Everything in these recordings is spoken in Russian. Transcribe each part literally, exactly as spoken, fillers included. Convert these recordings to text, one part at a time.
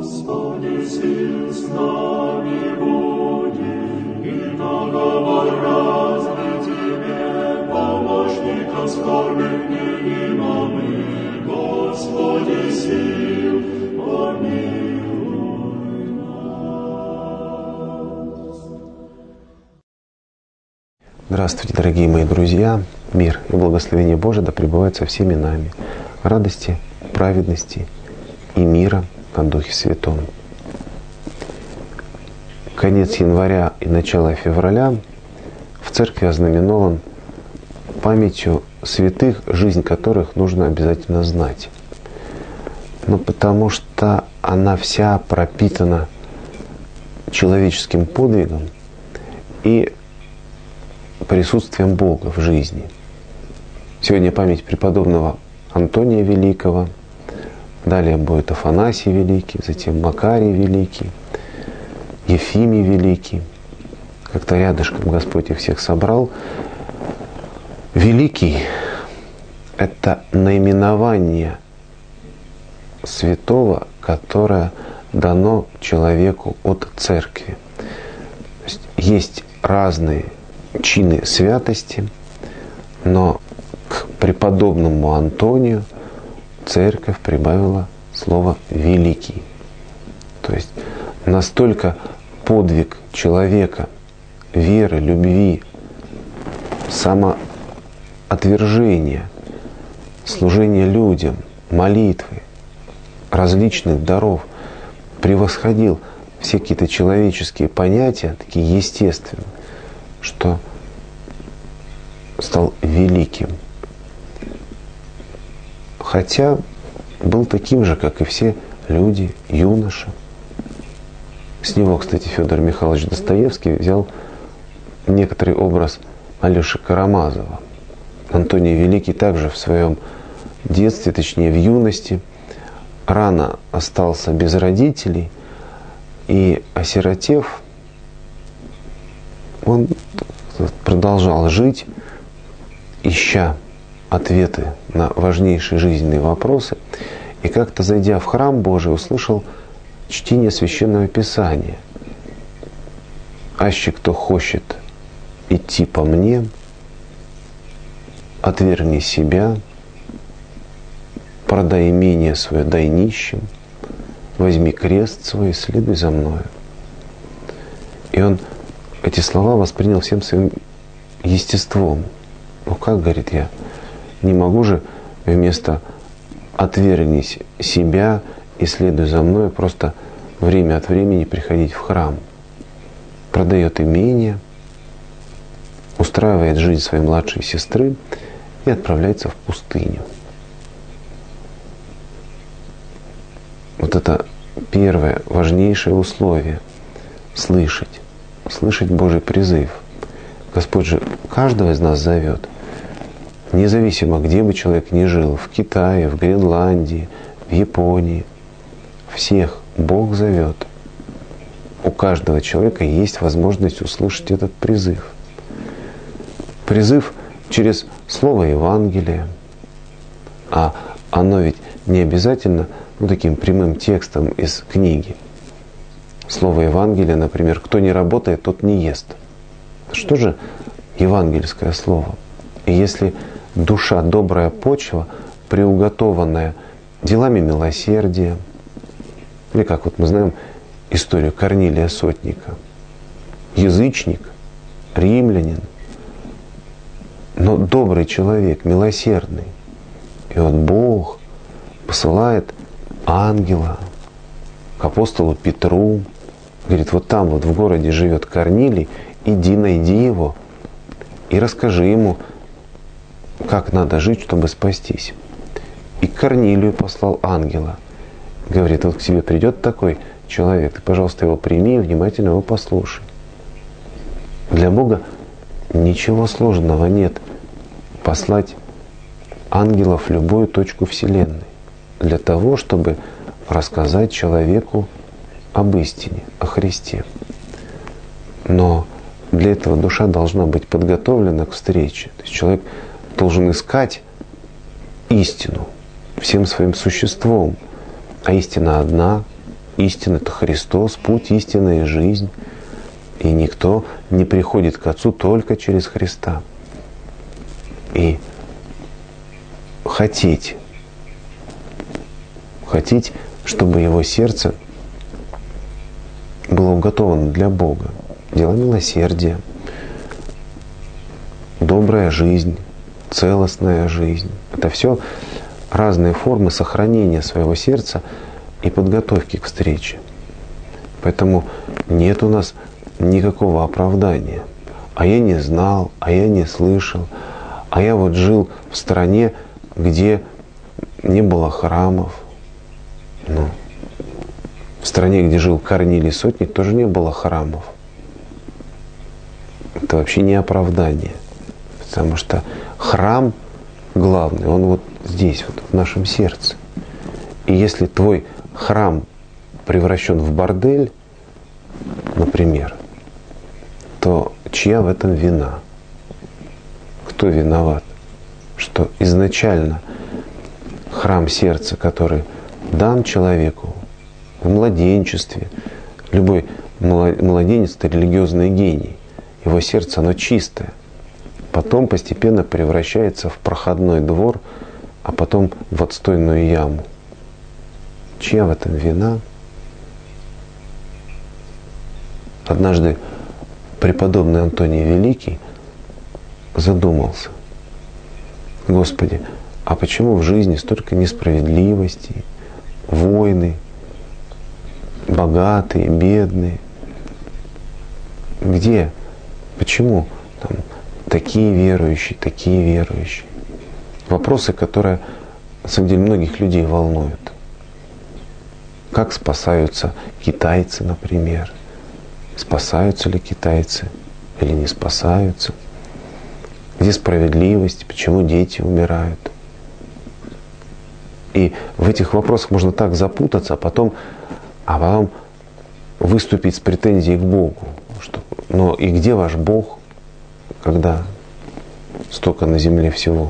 Здравствуйте, дорогие мои друзья! Мир и благословение Божие да пребывают со всеми нами. Радости, праведности и мира на Духе Святом. Конец января и начало февраля в церкви ознаменован памятью святых, жизнь которых нужно обязательно знать. Ну, потому что она вся пропитана человеческим подвигом и присутствием Бога в жизни. Сегодня память преподобного Антония Великого, далее будет Афанасий Великий, затем Макарий Великий, Ефимий Великий. Как-то рядышком Господь их всех собрал. Великий — это наименование святого, которое дано человеку от церкви. То есть, есть разные чины святости, но к преподобному Антонию церковь прибавила слово «великий». То есть настолько подвиг человека, веры, любви, самоотвержения, служения людям, молитвы, различных даров превосходил все какие-то человеческие понятия, такие естественные, что стал великим. Хотя был таким же, как и все люди, юноша. С него, кстати, Федор Михайлович Достоевский взял некоторый образ Алеши Карамазова. Антоний Великий также в своем детстве, точнее в юности, рано остался без родителей и, осиротев, он продолжал жить, ища ответы на важнейшие жизненные вопросы. И как-то, зайдя в храм Божий, услышал чтение Священного Писания. «Аще кто хочет идти по мне, отвергни себя, продай имение свое, дай нищим, возьми крест свой и следуй за мною». И он эти слова воспринял всем своим естеством. Ну как, говорит, я не могу же вместо «отвергни себя и следуй за мной» просто время от времени приходить в храм. Продает имение, устраивает жизнь своей младшей сестры и отправляется в пустыню. Вот это первое, важнейшее условие — слышать. Слышать Божий призыв. Господь же каждого из нас зовет, независимо, где бы человек ни жил, в Китае, в Гренландии, в Японии. Всех Бог зовет. У каждого человека есть возможность услышать этот призыв. Призыв через слово Евангелия. А оно ведь не обязательно ну, таким прямым текстом из книги. Слово Евангелия, например, кто не работает, тот не ест. Что же евангельское слово? И если душа, добрая почва, приуготованная делами милосердия, или как вот мы знаем историю Корнилия Сотника, язычник, римлянин, но добрый человек, милосердный. И вот Бог посылает ангела к апостолу Петру, говорит, вот там вот в городе живет Корнилий, иди найди его и расскажи ему, как надо жить, чтобы спастись. И к Корнилию послал ангела. Говорит, вот к тебе придет такой человек, ты, пожалуйста, его прими и внимательно его послушай. Для Бога ничего сложного нет послать ангелов в любую точку Вселенной для того, чтобы рассказать человеку об истине, о Христе. Но для этого душа должна быть подготовлена к встрече. То есть человек должен искать истину всем своим существом. А истина одна, истина — это Христос, путь, истина и жизнь. И никто не приходит к Отцу только через Христа. И хотеть, хотеть, чтобы его сердце было уготовано для Бога. Дело милосердия, добрая жизнь, целостная жизнь. Это все разные формы сохранения своего сердца и подготовки к встрече. Поэтому нет у нас никакого оправдания. А я не знал, а я не слышал, а я вот жил в стране, где не было храмов. Ну, в стране, где жил Корнилий Сотник, тоже не было храмов. Это вообще не оправдание. Потому что храм главный, он вот здесь, вот в нашем сердце. И если твой храм превращен в бордель, например, то чья в этом вина? Кто виноват? Что изначально храм сердца, который дан человеку в младенчестве, любой младенец — это религиозный гений, его сердце, оно чистое, потом постепенно превращается в проходной двор, а потом в отстойную яму. Чья в этом вина? Однажды преподобный Антоний Великий задумался: Господи, а почему в жизни столько несправедливости, войны, богатые, бедные? Где? Почему там такие верующие, такие верующие? Вопросы, которые на самом деле многих людей волнуют. Как спасаются китайцы, например? Спасаются ли китайцы или не спасаются? Где справедливость? Почему дети умирают? И в этих вопросах можно так запутаться, а потом, а потом выступить с претензией к Богу. Что, но и где ваш Бог, когда столько на земле всего?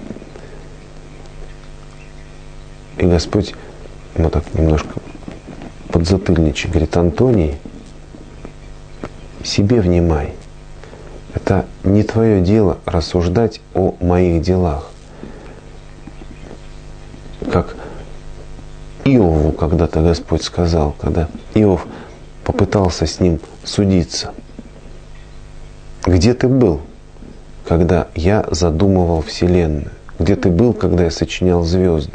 И Господь ему так немножко подзатыльничек говорит: Антоний, себе внимай. Это не твое дело рассуждать о моих делах. Как Иову когда-то Господь сказал, когда Иов попытался с ним судиться: где ты был, когда я задумывал вселенную? Где ты был, когда я сочинял звезды?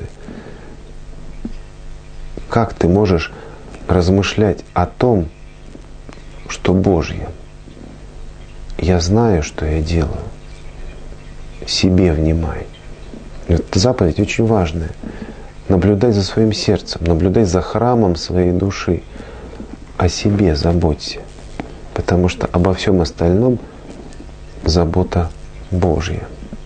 Как ты можешь размышлять о том, что Божье? Я знаю, что я делаю. Себе внимай. Эта заповедь очень важная. Наблюдай за своим сердцем, наблюдай за храмом своей души. О себе заботься. Потому что обо всем остальном забота Божья.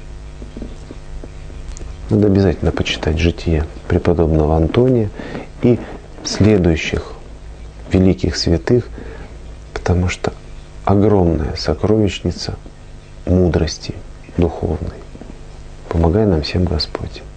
Надо обязательно почитать житие преподобного Антония и следующих великих святых, потому что огромная сокровищница мудрости духовной. Помогай нам всем Господь.